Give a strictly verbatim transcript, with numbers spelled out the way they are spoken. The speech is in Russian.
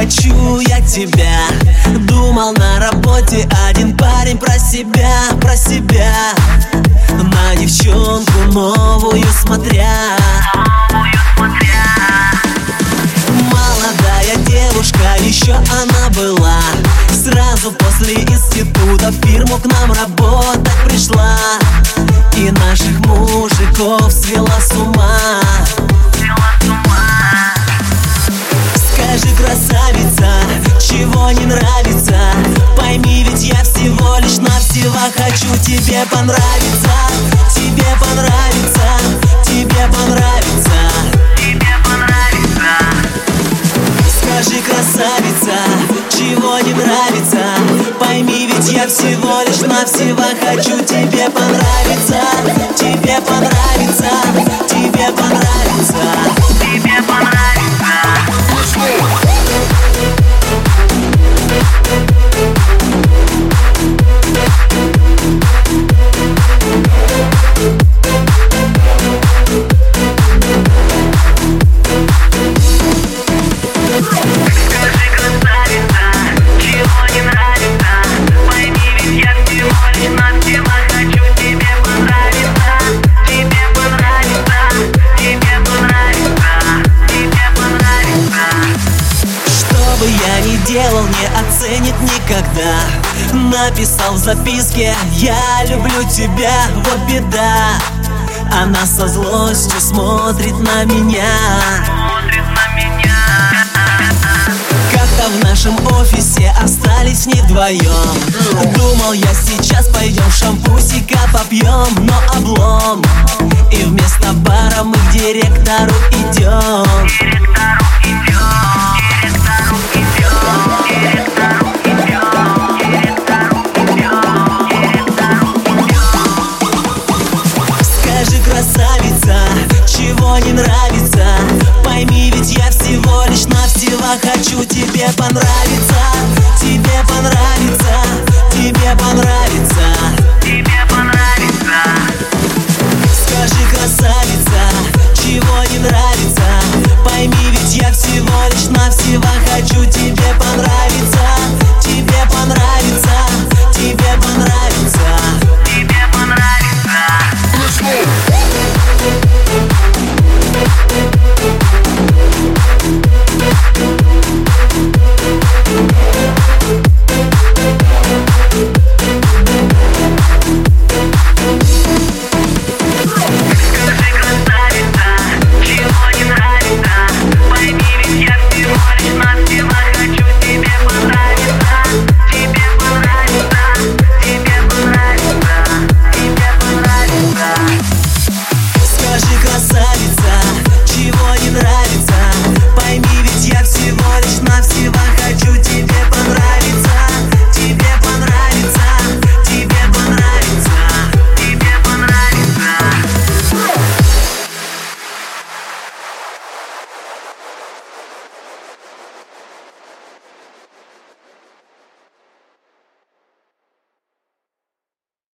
хочу я тебя. Думал на работе один парень про себя, про себя. На девчонку новую смотря. Молодая девушка, еще она была. Сразу после института в фирму к нам работать пришла. И наших мужиков свела с ума. Скажи, красавица, чего не нравится? Пойми, ведь я всего лишь навсего хочу тебе понравиться. Тебе понравится, тебе понравится, тебе понравится. Скажи, красавица, чего не нравится? Пойми, ведь я всего лишь навсего хочу тебе понравиться. Тебе понравится, тебе понравится, тебе понравится. Делал, не оценит никогда. Написал в записке: я люблю тебя, вот беда. Она со злостью смотрит на меня. Как-то в нашем офисе остались не вдвоем. Думал я, сейчас пойдем шампусика попьем, но облом. И вместо бара мы к директору идем. Скажи, красавица, чего не нравится? Пойми, ведь я всего лишь навсего хочу тебе понравиться. Тебе понравится, тебе понравится, тебе понравится. Скажи, красавица, чего не нравится? Пойми, ведь я всего лишь навсего хочу тебе понравиться. Тебе понравится, тебе понравится.